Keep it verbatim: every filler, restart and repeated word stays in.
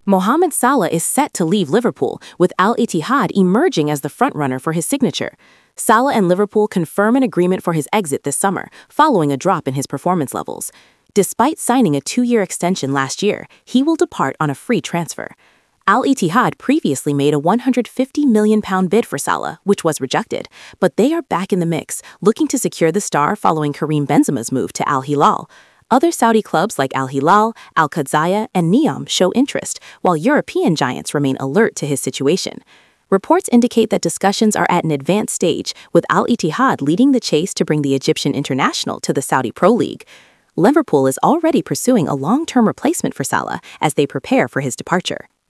Mohamed Salah is set to leave Liverpool, with Al Ittihad emerging as the frontrunner for his signature. Salah and Liverpool confirm an agreement for his exit this summer, following a drop in his performance levels. Despite signing a two-year extension last year, he will depart on a free transfer. Al Ittihad previously made a one hundred fifty million pound bid for Salah, which was rejected, but they are back in the mix, looking to secure the star following Karim Benzema's move to Al Hilal. Other Saudi clubs like Al Hilal, Al Qadsiya, and Neom show interest, while European giants remain alert to his situation. Reports indicate that discussions are at an advanced stage, with Al Ittihad leading the chase to bring the Egyptian international to the Saudi Pro League. Liverpool is already pursuing a long-term replacement for Salah as they prepare for his departure.